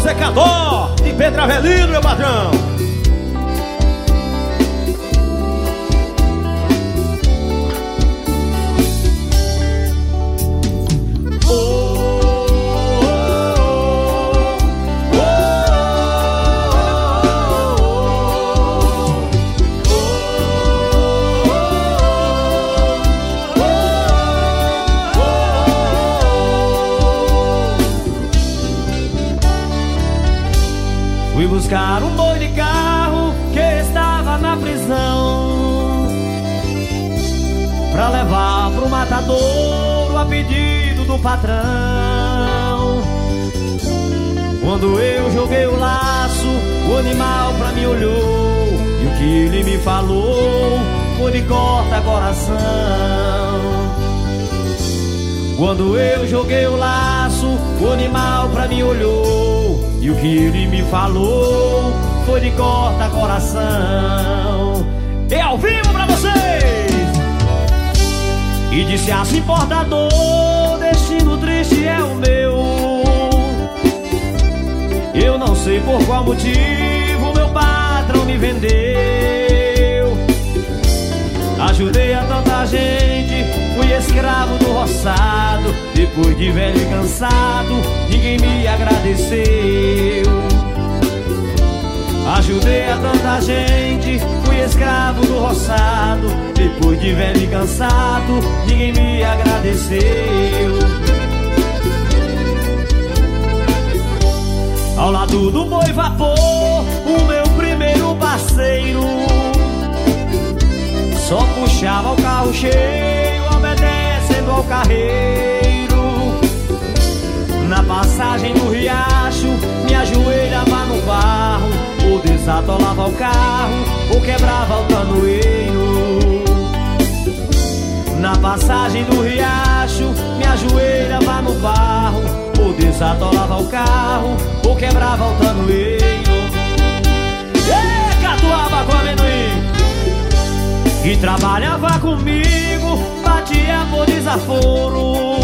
Secador de Pedro Avelino, meu patrão. Fui buscar um boi de carro que estava na prisão, pra levar pro matadouro a pedido do patrão. Quando eu joguei o laço, o animal pra mim olhou, e o que ele me falou foi de corta coração. Quando eu joguei o laço, o animal pra mim olhou, e o que ele me falou foi de corta coração. E ao vivo pra vocês! E disse assim: portador, destino triste é o meu. Eu não sei por qual motivo meu patrão me vendeu. Ajudei a tanta gente, fui escravo do roçado. Depois de velho e cansado, ninguém me agradeceu. Ajudei a tanta gente, fui escravo do roçado. Depois de velho e cansado, ninguém me agradeceu. Ao lado do boi vapor, o meu primeiro parceiro só puxava o carro cheio, obedecendo ao carreiro. Na passagem do riacho, me ajoelhava no barro, ou desatolava o carro, ou quebrava o tanoeiro. Na passagem do riacho, me ajoelhava no barro, ou desatolava o carro, ou quebrava o tanoeiro. E catuaba com amendoim, que trabalhava comigo, batia por desaforo,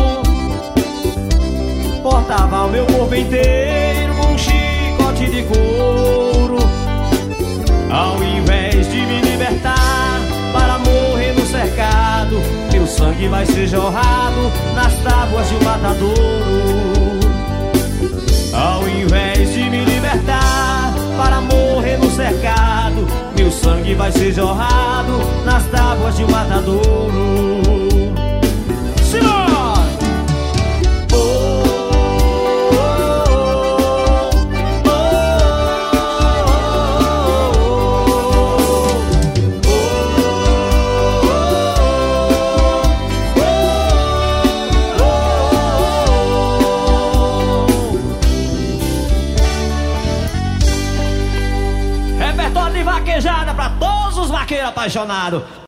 portava o meu corpo inteiro com um chicote de couro. Ao invés de me libertar para morrer no cercado, meu sangue vai ser jorrado nas tábuas de um matadouro. Ao invés de me libertar para morrer no cercado, meu sangue vai ser jorrado nas tábuas de um matadouro. Senhor! Repertório de vaquejada pra todos os vaqueiros apaixonados.